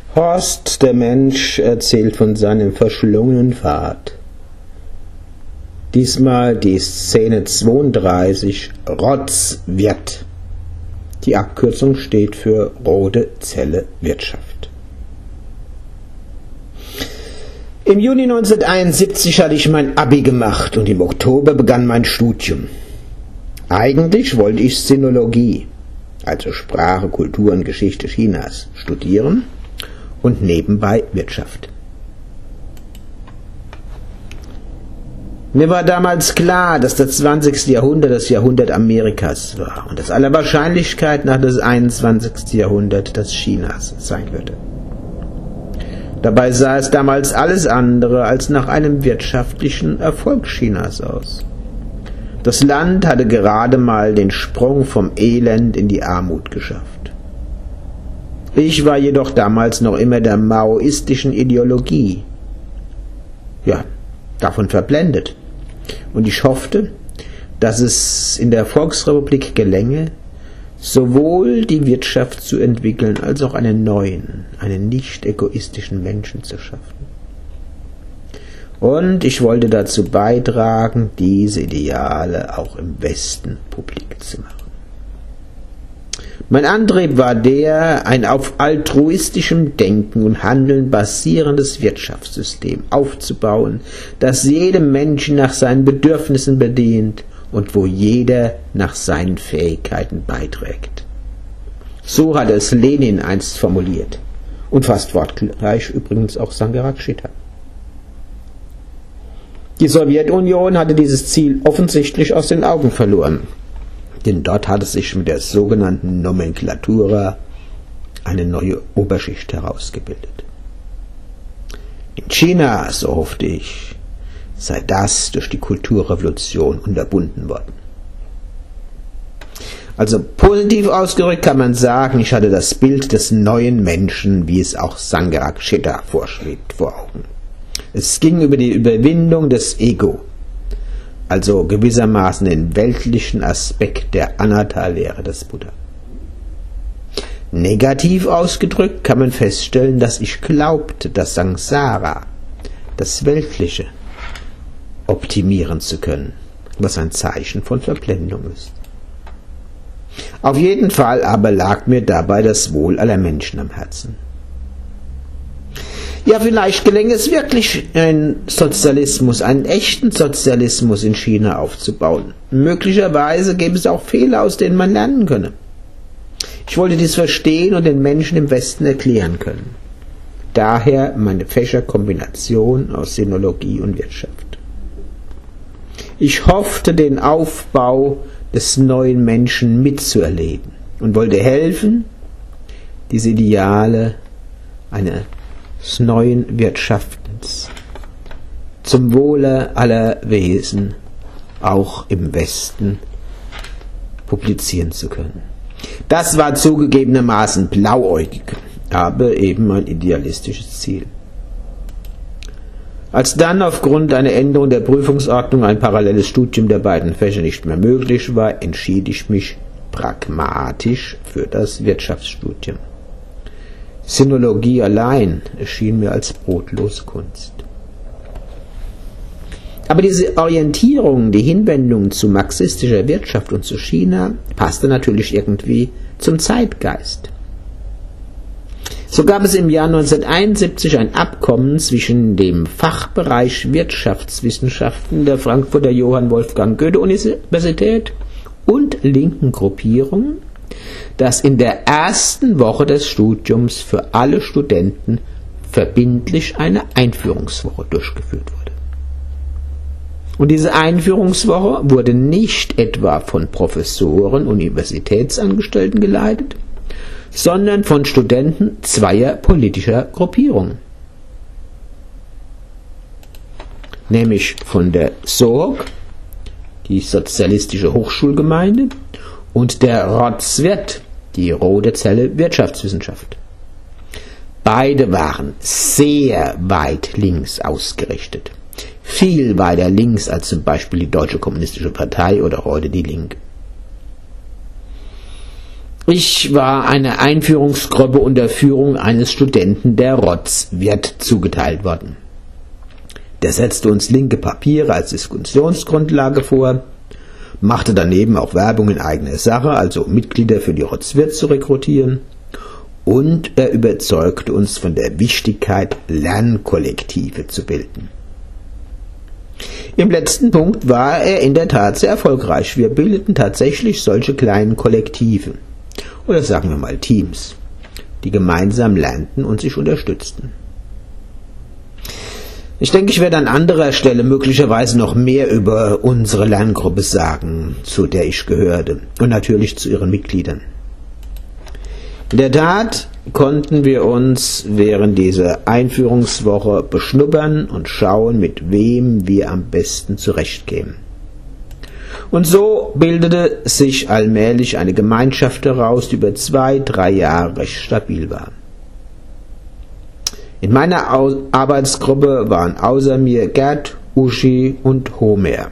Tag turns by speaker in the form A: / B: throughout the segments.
A: Horst, der Mensch, erzählt von seinem verschlungenen Pfad. Diesmal die Szene 32, Rotzwirt. Die Abkürzung steht für Rote Zelle Wirtschaft. Im Juni 1971 hatte ich mein Abi gemacht und im Oktober begann mein Studium. Eigentlich wollte ich Sinologie, also Sprache, Kultur und Geschichte Chinas, studieren und nebenbei Wirtschaft. Mir war damals klar, dass das 20. Jahrhundert das Jahrhundert Amerikas war und dass aller Wahrscheinlichkeit nach das 21. Jahrhundert das Chinas sein würde. Dabei sah es damals alles andere als nach einem wirtschaftlichen Erfolg Chinas aus. Das Land hatte gerade mal den Sprung vom Elend in die Armut geschafft. Ich war jedoch damals noch immer der maoistischen Ideologie, davon verblendet. Und ich hoffte, dass es in der Volksrepublik gelänge, sowohl die Wirtschaft zu entwickeln, als auch einen neuen, einen nicht egoistischen Menschen zu schaffen. Und ich wollte dazu beitragen, diese Ideale auch im Westen publik zu machen. Mein Antrieb war der, ein auf altruistischem Denken und Handeln basierendes Wirtschaftssystem aufzubauen, das jedem Menschen nach seinen Bedürfnissen bedient und wo jeder nach seinen Fähigkeiten beiträgt. So hatte es Lenin einst formuliert und fast wortgleich übrigens auch Sangharakshita. Die Sowjetunion hatte dieses Ziel offensichtlich aus den Augen verloren, denn dort hatte sich mit der sogenannten Nomenklatura eine neue Oberschicht herausgebildet. In China, so hoffte ich, sei das durch die Kulturrevolution unterbunden worden. Also positiv ausgedrückt kann man sagen, ich hatte das Bild des neuen Menschen, wie es auch Sangharakshita vorschwebt, vor Augen. Es ging über die Überwindung des Ego, also gewissermaßen den weltlichen Aspekt der Anatta-Lehre des Buddha. Negativ ausgedrückt kann man feststellen, dass ich glaubte, das Samsara, das Weltliche, optimieren zu können, was ein Zeichen von Verblendung ist. Auf jeden Fall aber lag mir dabei das Wohl aller Menschen am Herzen. Ja, vielleicht gelänge es wirklich, einen Sozialismus, einen echten Sozialismus in China aufzubauen. Möglicherweise gäbe es auch Fehler, aus denen man lernen könne. Ich wollte dies verstehen und den Menschen im Westen erklären können. Daher meine Fächerkombination aus Sinologie und Wirtschaft. Ich hoffte, den Aufbau des neuen Menschen mitzuerleben und wollte helfen, diese Ideale eines neuen Wirtschaftens zum Wohle aller Wesen auch im Westen publizieren zu können. Das war zugegebenermaßen blauäugig, aber eben ein idealistisches Ziel. Als dann aufgrund einer Änderung der Prüfungsordnung ein paralleles Studium der beiden Fächer nicht mehr möglich war, entschied ich mich pragmatisch für das Wirtschaftsstudium. Sinologie allein erschien mir als brotlose Kunst. Aber diese Orientierung, die Hinwendung zu marxistischer Wirtschaft und zu China, passte natürlich irgendwie zum Zeitgeist. So gab es im Jahr 1971 ein Abkommen zwischen dem Fachbereich Wirtschaftswissenschaften der Frankfurter Johann Wolfgang Goethe-Universität und linken Gruppierungen, dass in der ersten Woche des Studiums für alle Studenten verbindlich eine Einführungswoche durchgeführt wurde. Und diese Einführungswoche wurde nicht etwa von Professoren, Universitätsangestellten geleitet, sondern von Studenten zweier politischer Gruppierungen. Nämlich von der SOHOK, die Sozialistische Hochschulgemeinde, und der Rotzwirt, die Rote Zelle Wirtschaftswissenschaft. Beide waren sehr weit links ausgerichtet. Viel weiter links als zum Beispiel die Deutsche Kommunistische Partei oder heute die Linke. Ich war einer Einführungsgruppe unter Führung eines Studenten der Rotzwirt zugeteilt worden. Der setzte uns linke Papiere als Diskussionsgrundlage vor, machte daneben auch Werbung in eigener Sache, also um Mitglieder für die Rotzwirt zu rekrutieren, und er überzeugte uns von der Wichtigkeit, Lernkollektive zu bilden. Im letzten Punkt war er in der Tat sehr erfolgreich. Wir bildeten tatsächlich solche kleinen Kollektive, oder sagen wir mal Teams, die gemeinsam lernten und sich unterstützten. Ich denke, ich werde an anderer Stelle möglicherweise noch mehr über unsere Lerngruppe sagen, zu der ich gehörte, und natürlich zu ihren Mitgliedern. In der Tat konnten wir uns während dieser Einführungswoche beschnuppern und schauen, mit wem wir am besten zurechtkämen. Und so bildete sich allmählich eine Gemeinschaft heraus, die über 2-3 Jahre recht stabil war. In meiner Arbeitsgruppe waren außer mir Gerd, Uschi und Homer.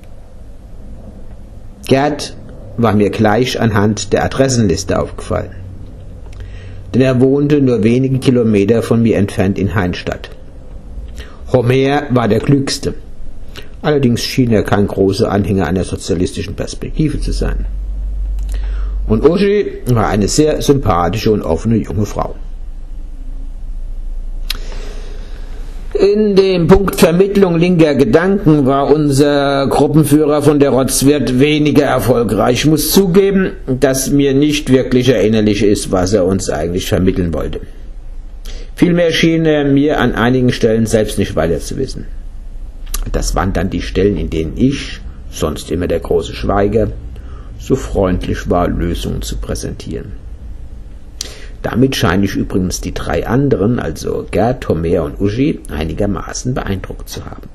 A: Gerd war mir gleich anhand der Adressenliste aufgefallen, denn er wohnte nur wenige Kilometer von mir entfernt in Heinstadt. Homer war der Klügste. Allerdings schien er kein großer Anhänger einer sozialistischen Perspektive zu sein. Und Uschi war eine sehr sympathische und offene junge Frau. In dem Punkt Vermittlung linker Gedanken war unser Gruppenführer von der Rotzwirt weniger erfolgreich. Ich muss zugeben, dass mir nicht wirklich erinnerlich ist, was er uns eigentlich vermitteln wollte. Vielmehr schien er mir an einigen Stellen selbst nicht weiter zu wissen. Das waren dann die Stellen, in denen ich, sonst immer der große Schweiger, so freundlich war, Lösungen zu präsentieren. Damit scheine ich übrigens die 3 anderen, also Gerd, Homer und Uschi, einigermaßen beeindruckt zu haben.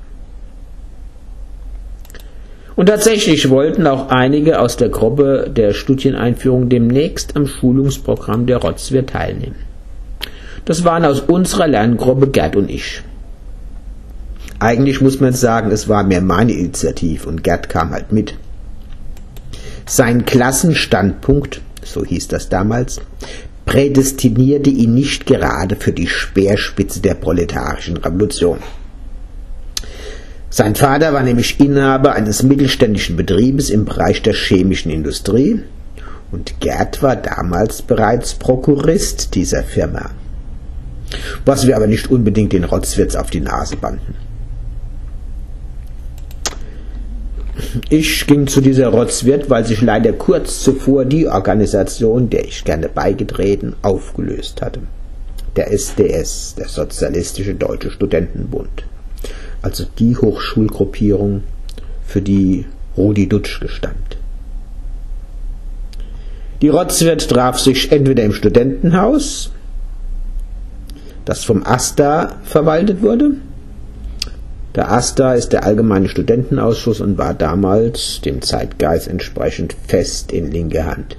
A: Und tatsächlich wollten auch einige aus der Gruppe der Studieneinführung demnächst am Schulungsprogramm der Rotzwirt teilnehmen. Das waren aus unserer Lerngruppe Gerd und ich. Eigentlich muss man sagen, es war mehr meine Initiative und Gerd kam halt mit. Sein Klassenstandpunkt, so hieß das damals, prädestinierte ihn nicht gerade für die Speerspitze der proletarischen Revolution. Sein Vater war nämlich Inhaber eines mittelständischen Betriebes im Bereich der chemischen Industrie und Gerd war damals bereits Prokurist dieser Firma, was wir aber nicht unbedingt den Rotzwirts auf die Nase banden. Ich ging zu dieser Rotzwirt, weil sich leider kurz zuvor die Organisation, der ich gerne beigetreten, aufgelöst hatte. Der SDS, der Sozialistische Deutsche Studentenbund. Also die Hochschulgruppierung, für die Rudi Dutschke stand. Die Rotzwirt traf sich entweder im Studentenhaus, das vom AStA verwaltet wurde. Der AStA ist der Allgemeine Studentenausschuss und war damals dem Zeitgeist entsprechend fest in linker Hand.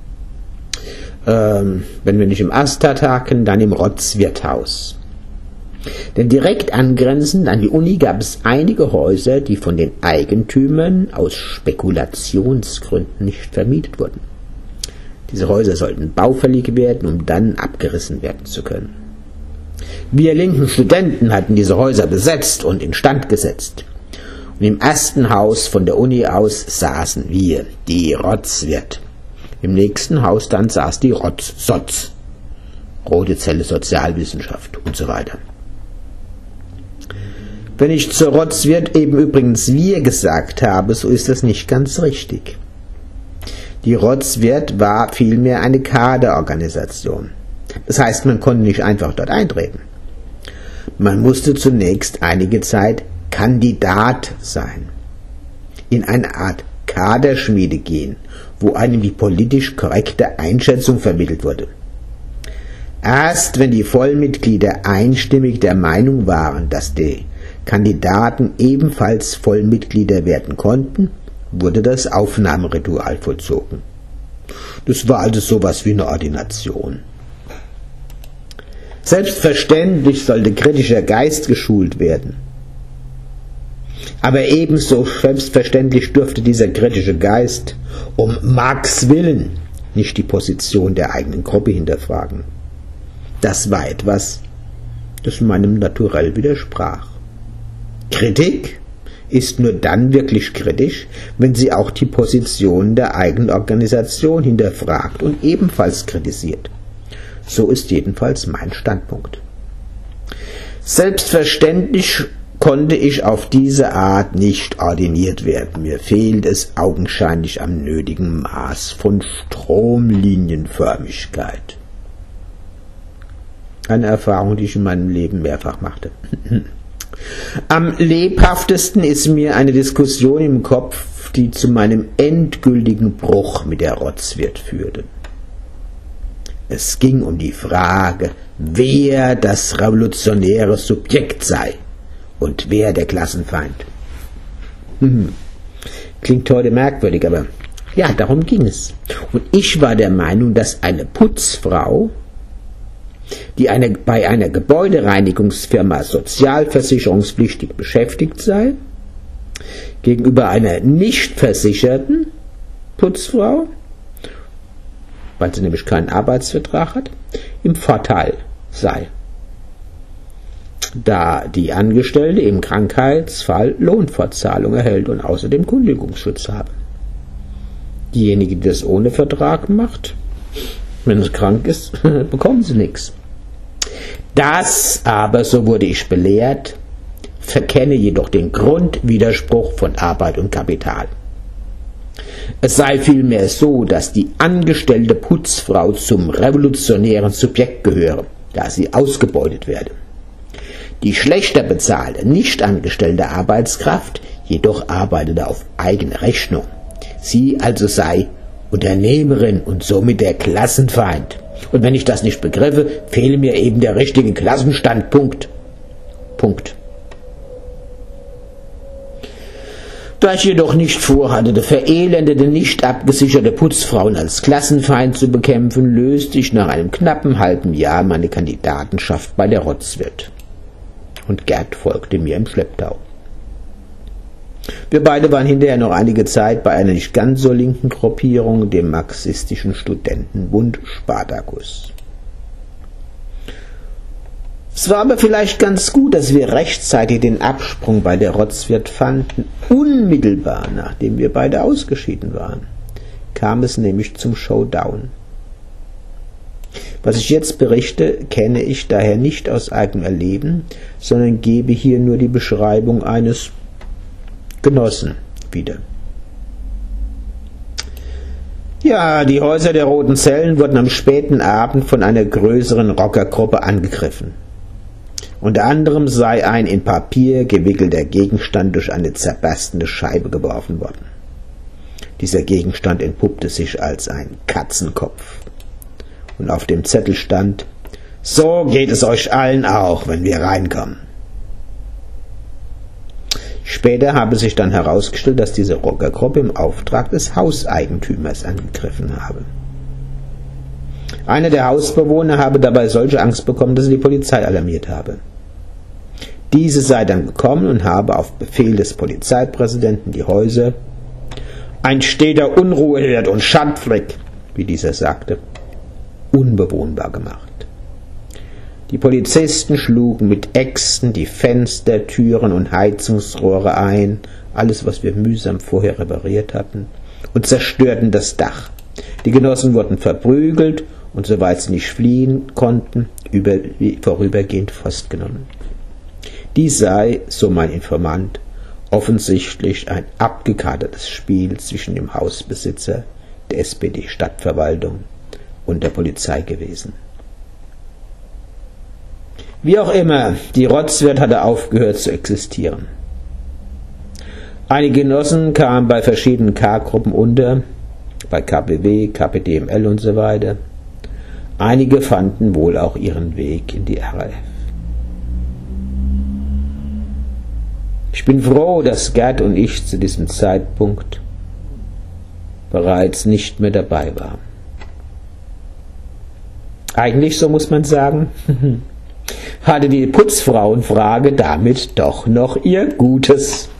A: Wenn wir nicht im AStA tagen, dann im Rotzwirthaus. Denn direkt angrenzend an die Uni gab es einige Häuser, die von den Eigentümern aus Spekulationsgründen nicht vermietet wurden. Diese Häuser sollten baufällig werden, um dann abgerissen werden zu können. Wir linken Studenten hatten diese Häuser besetzt und instand gesetzt. Und im ersten Haus von der Uni aus saßen wir, die Rotzwirt. Im nächsten Haus dann saß die Rotz-Sotz, Rote Zelle Sozialwissenschaft und so weiter. Wenn ich zur Rotzwirt eben übrigens wir gesagt habe, so ist das nicht ganz richtig. Die Rotzwirt war vielmehr eine Kaderorganisation. Das heißt, man konnte nicht einfach dort eintreten. Man musste zunächst einige Zeit Kandidat sein, in eine Art Kaderschmiede gehen, wo einem die politisch korrekte Einschätzung vermittelt wurde. Erst wenn die Vollmitglieder einstimmig der Meinung waren, dass die Kandidaten ebenfalls Vollmitglieder werden konnten, wurde das Aufnahmeritual vollzogen. Das war also sowas wie eine Ordination. Selbstverständlich sollte kritischer Geist geschult werden. Aber ebenso selbstverständlich durfte dieser kritische Geist um Marx willen nicht die Position der eigenen Gruppe hinterfragen. Das war etwas, das meinem Naturell widersprach. Kritik ist nur dann wirklich kritisch, wenn sie auch die Position der eigenen Organisation hinterfragt und ebenfalls kritisiert. So ist jedenfalls mein Standpunkt. Selbstverständlich konnte ich auf diese Art nicht ordiniert werden. Mir fehlt es augenscheinlich am nötigen Maß von Stromlinienförmigkeit. Eine Erfahrung, die ich in meinem Leben mehrfach machte. Am lebhaftesten ist mir eine Diskussion im Kopf, die zu meinem endgültigen Bruch mit der Rotzwirt führte. Es ging um die Frage, wer das revolutionäre Subjekt sei und wer der Klassenfeind. Klingt heute merkwürdig, aber ja, darum ging es. Und ich war der Meinung, dass eine Putzfrau, die bei einer Gebäudereinigungsfirma sozialversicherungspflichtig beschäftigt sei, gegenüber einer nicht versicherten Putzfrau, weil sie nämlich keinen Arbeitsvertrag hat, im Vorteil sei, da die Angestellte im Krankheitsfall Lohnfortzahlung erhält und außerdem Kündigungsschutz habe. Diejenige, die das ohne Vertrag macht, wenn es krank ist, bekommen sie nichts. Das aber, so wurde ich belehrt, verkenne jedoch den Grundwiderspruch von Arbeit und Kapital. Es sei vielmehr so, dass die angestellte Putzfrau zum revolutionären Subjekt gehöre, da sie ausgebeutet werde. Die schlechter bezahlte, nicht angestellte Arbeitskraft jedoch arbeitete auf eigene Rechnung. Sie also sei Unternehmerin und somit der Klassenfeind. Und wenn ich das nicht begriffe, fehle mir eben der richtige Klassenstandpunkt. Punkt. Da ich jedoch nicht vorhatte, verelendete, nicht abgesicherte Putzfrauen als Klassenfeind zu bekämpfen, löste ich nach einem knappen halben Jahr meine Kandidatenschaft bei der Rotzwirt. Und Gerd folgte mir im Schlepptau. Wir beide waren hinterher noch einige Zeit bei einer nicht ganz so linken Gruppierung, dem marxistischen Studentenbund Spartacus. Es war aber vielleicht ganz gut, dass wir rechtzeitig den Absprung bei der Rotzwirt fanden. Unmittelbar nachdem wir beide ausgeschieden waren, kam es nämlich zum Showdown. Was ich jetzt berichte, kenne ich daher nicht aus eigenem Erleben, sondern gebe hier nur die Beschreibung eines Genossen wieder. Ja, die Häuser der Roten Zellen wurden am späten Abend von einer größeren Rockergruppe angegriffen. Unter anderem sei ein in Papier gewickelter Gegenstand durch eine zerberstende Scheibe geworfen worden. Dieser Gegenstand entpuppte sich als ein Katzenkopf. Und auf dem Zettel stand: So geht es euch allen auch, wenn wir reinkommen. Später habe sich dann herausgestellt, dass diese Rockergruppe im Auftrag des Hauseigentümers angegriffen habe. Einer der Hausbewohner habe dabei solche Angst bekommen, dass er die Polizei alarmiert habe. Diese sei dann gekommen und habe auf Befehl des Polizeipräsidenten die Häuser, ein steter Unruheherd und Schandfleck, wie dieser sagte, unbewohnbar gemacht. Die Polizisten schlugen mit Äxten die Fenster, Türen und Heizungsrohre ein, alles, was wir mühsam vorher repariert hatten, und zerstörten das Dach. Die Genossen wurden verprügelt und, soweit sie nicht fliehen konnten, vorübergehend festgenommen. Dies sei, so mein Informant, offensichtlich ein abgekartetes Spiel zwischen dem Hausbesitzer, der SPD-Stadtverwaltung und der Polizei gewesen. Wie auch immer, die Rotzwirt hatte aufgehört zu existieren. Einige Genossen kamen bei verschiedenen K-Gruppen unter, bei KPW, KPDML und so weiter. Einige fanden wohl auch ihren Weg in die RAF. Ich bin froh, dass Gerd und ich zu diesem Zeitpunkt bereits nicht mehr dabei waren. Eigentlich, so muss man sagen, hatte die Putzfrauenfrage damit doch noch ihr Gutes.